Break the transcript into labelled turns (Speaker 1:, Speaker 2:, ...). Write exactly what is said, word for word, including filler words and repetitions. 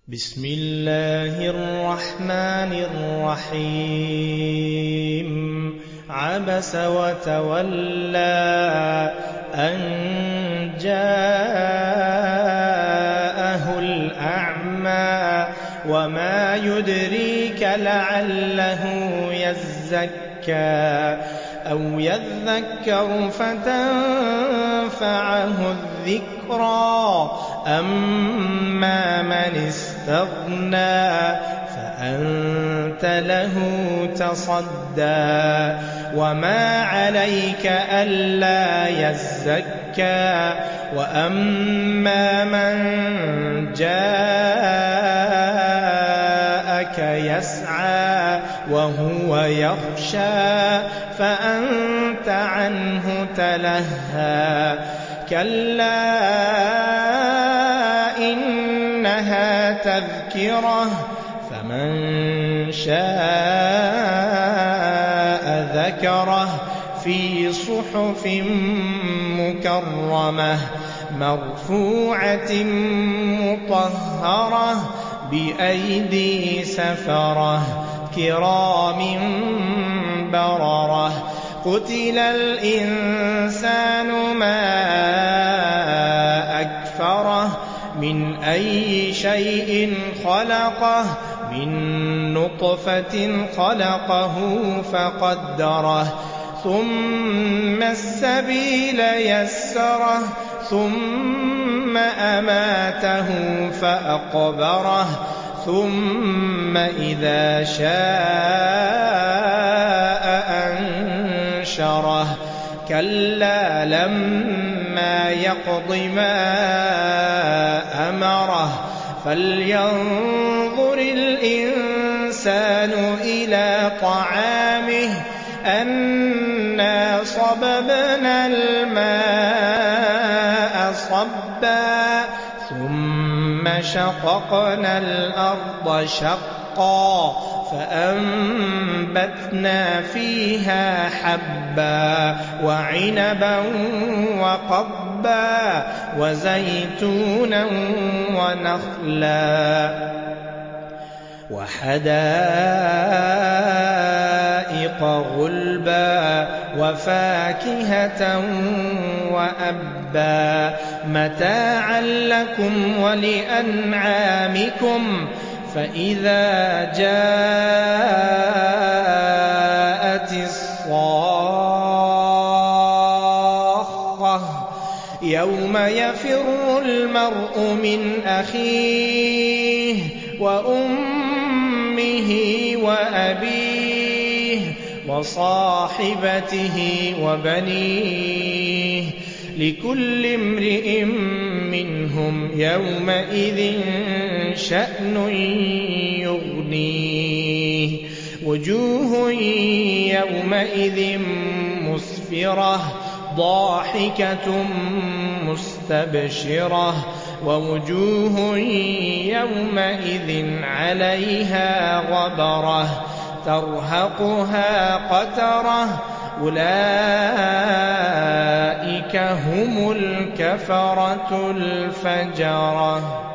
Speaker 1: بسم الله الرحمن الرحيم عبس وتولى أن جاءه الأعمى وما يدريك لعله يزكى أو يذكر فتنفعه الذكرى أما من استغنى فأنت له تصدى وما عليك ألا يزكى وأما من جاءك يسعى وهو يخشى فأنت عنه تلهى كلا إنها تذكرة فمن شاء ذكره في صحف مكرمة مرفوعة مطهرة بأيدي سفرة كرام بررة قتل الإنسان ما أكفره من أي شيء خلقه من نطفة خلقه فقدره ثم السبيل يسره ثم أماته فأقبره ثم إذا شاء أنشره كلا لما يقض ما أمره فلينظر الإنسان إلى طعامه أنا صببنا الماء صبا ثم شققنا الأرض شقا فأنبتنا فيها حبا وعنبا وقضبا وزيتونا ونخلا وحدائق غلبا وفاكهة وأبا متاعا لكم ولأنعامكم فإذا جاءت الصاخة يوم يفر المرء من أخيه وأمه وأبيه وصاحبته وبنيه لكل امرئ منهم يومئذ شأن يغنيه وجوه يومئذ مسفرة ضاحكة مستبشرة ووجوه يومئذ عليها غبرة ترهقها قترة أولئك هم الكفرة الفجرة.